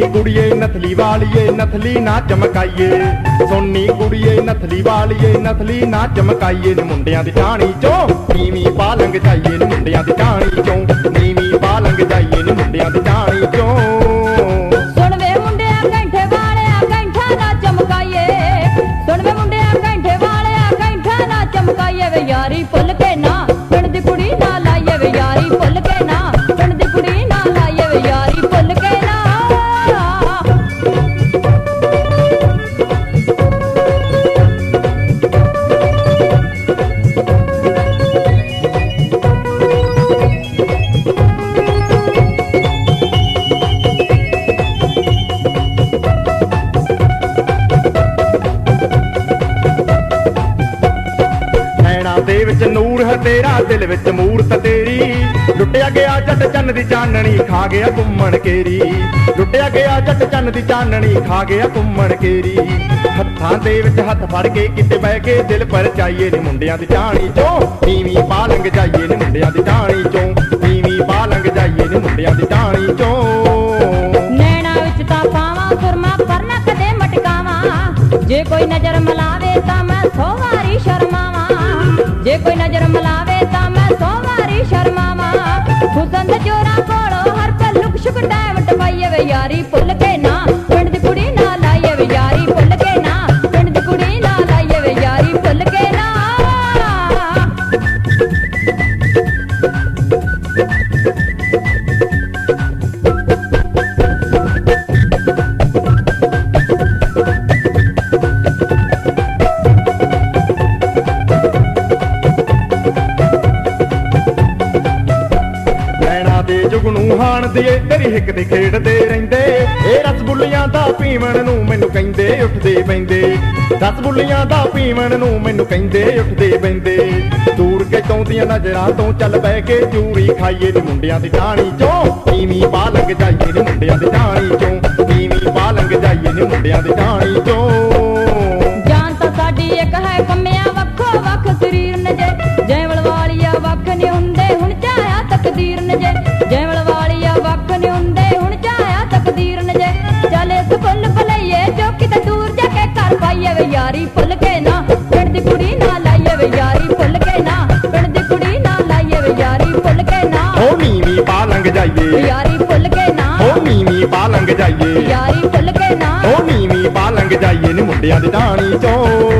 कुड़िए नथली वालिए नथली ना चमकाइए, सोनी कुड़िए नथली वालिए नथली ना चमकाइए नी मुंडियां दी टाणी चो नीवी पालंग जाइए नी मुंडियां दी टाणी चो नीवी पालंग जाइए नी मुंडियां दी टाणी चो। सुन वे मुंडिया कैंठे वाले कैंठा ना चमकाइए, सुन वे मुंडिया कैंठे वाले कैंठा ना चमकाइए वे यारी भुल के ना पिंड दी कुड़ी ना लाइए वे यारी भुल के ना पिंड दी कुड़ी ना लाइए वे यारी भुल के ना। दे विच नूर है तेरा दिल विच मूरत तेरी, लुटिया गया जट चन्न दी चाननी खा गया घुम्मण केरी, लुटिया गया जट चन्न दी चाननी खा गया घुम्मण केरी। हत्थां दे विच हत्थ फड़ के किते बह के दिल पर चाइए नी मुंडियां दी टाणी चो नीवी पालंग जाइए नी मुंडियां दी टाणी चो नीवी पालंग जाइए नी मुंडियां दी टाणी चो। नैना विच तां पावां सुरमा पर ना कदे मटकावां, जे कोई नजर मिलावे तां मैं 100 वारी शर्मावां, जे कोई नजर मिलावे तां मैं 100 वारी शर्मावां। हुसन दे जोरा कोलो हर पल लुक शुक टाइम टपाइए वे यारी भुल के ना पिंड दी कुड़ी ना लाइए वे यारी भुल के ना पिंड दी कुड़ी ना लाइए वे यारी भुल के ना। जुगनू हाण दिए तेरी हिक दे खेड़दे रहिंदे, ए रसगुल्लियां दा पीवण नू मैनू कहिंदे उठदे पैंदे, रसगुल्लियां दा पीवण नू मैनू कहिंदे उठदे पैंदे। दूर के चौंदियां नजरां तो चल बह के चूरी खाइए नी मुंडियां दी टाणी चो नीवी पालंग जाइए नी मुंडियां दी टाणी चो नीवी पालंग जाइए नी मुंडियां दी टाणी चो। जान तां साडी इक है कम्मिया वक्खो वक्ख शरीर ने जे, जैवल वालिया वक्ख नी हुंदे हुण चाया तकदीर ने जे, जैवल वालिया वक्ख नी हुंदे हुण चाया तकदीर ने जे। चले सुल भलइए जो किते दूर जाके कर पाइए वे यारी भुल के ना पिंड दी कुड़ी ना लाइए वे यारी भुल के ना पिंड दी कुड़ी ना लाइए वे यारी भुल के ना। ओ नीवी पालंग जाइए यारी भुल के ना ओ नीवी पालंग जाइए यारी भुल के ना ओ नीवी पालंग जाइए नी मुंडियां दी टाणी चो।